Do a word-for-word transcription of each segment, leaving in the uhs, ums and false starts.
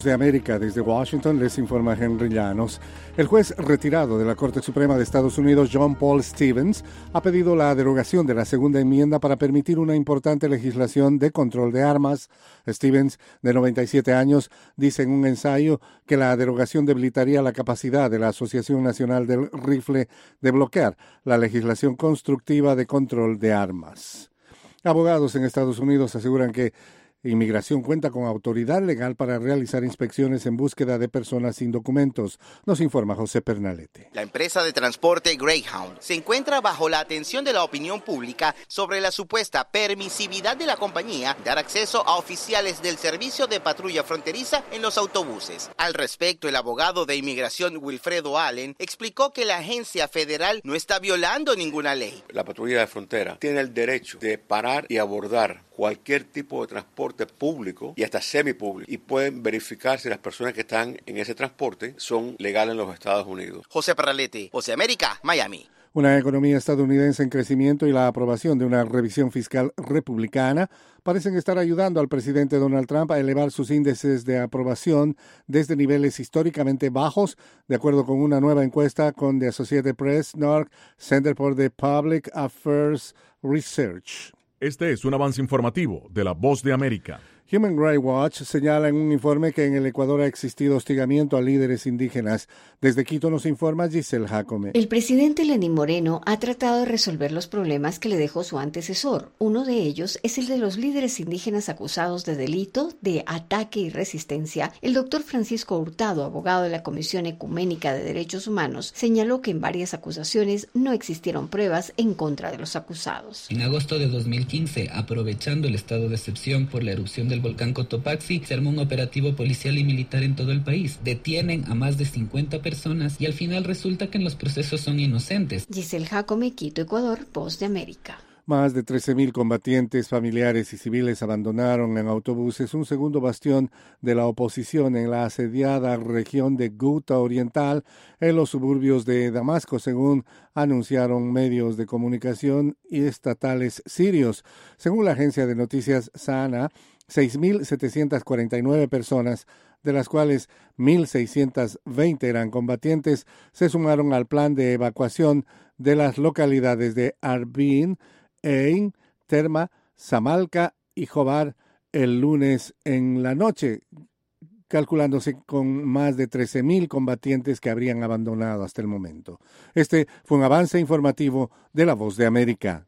De América, desde Washington, les informa Henry Llanos. El juez retirado de la Corte Suprema de Estados Unidos, John Paul Stevens, ha pedido la derogación de la segunda enmienda para permitir una importante legislación de control de armas. Stevens, de noventa y siete años, dice en un ensayo que la derogación debilitaría la capacidad de la Asociación Nacional del Rifle de bloquear la legislación constructiva de control de armas. Abogados en Estados Unidos aseguran que Inmigración cuenta con autoridad legal para realizar inspecciones en búsqueda de personas sin documentos, nos informa José Pernalete. La empresa de transporte Greyhound se encuentra bajo la atención de la opinión pública sobre la supuesta permisividad de la compañía de dar acceso a oficiales del servicio de patrulla fronteriza en los autobuses. Al respecto, el abogado de inmigración Wilfredo Allen explicó que la agencia federal no está violando ninguna ley. La patrulla de frontera tiene el derecho de parar y abordar cualquier tipo de transporte público y hasta semipúblico, y pueden verificar si las personas que están en ese transporte son legales en los Estados Unidos. José Parralete, José América, Miami. Una economía estadounidense en crecimiento y la aprobación de una revisión fiscal republicana parecen estar ayudando al presidente Donald Trump a elevar sus índices de aprobación desde niveles históricamente bajos, de acuerdo con una nueva encuesta con The Associated Press, N O R C, Center for the Public Affairs Research. Este es un avance informativo de La Voz de América. Human Rights Watch señala en un informe que en el Ecuador ha existido hostigamiento a líderes indígenas. Desde Quito nos informa Giselle Jacome. El presidente Lenín Moreno ha tratado de resolver los problemas que le dejó su antecesor. Uno de ellos es el de los líderes indígenas acusados de delito, de ataque y resistencia. El doctor Francisco Hurtado, abogado de la Comisión Ecuménica de Derechos Humanos, señaló que en varias acusaciones no existieron pruebas en contra de los acusados. En agosto de dos mil quince, aprovechando el estado de excepción por la erupción del volcán Cotopaxi, se armó un operativo policial y militar en todo el país. Detienen a más de cincuenta personas y al final resulta que en los procesos son inocentes. Giselle Jacome, Quito, Ecuador, Voz de América. Más de trece mil combatientes, familiares y civiles abandonaron en autobuses un segundo bastión de la oposición en la asediada región de Ghouta Oriental, en los suburbios de Damasco, según anunciaron medios de comunicación y estatales sirios. Según la agencia de noticias SANA, seis mil setecientas cuarenta y nueve personas, de las cuales mil seiscientas veinte eran combatientes, se sumaron al plan de evacuación de las localidades de Arbin, Ein, Terma, Samalca y Jobar el lunes en la noche, calculándose con más de trece mil combatientes que habrían abandonado hasta el momento. Este fue un avance informativo de La Voz de América.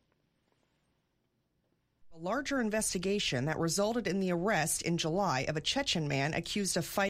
A larger investigation that resulted in the arrest in July of a Chechen man accused of fighting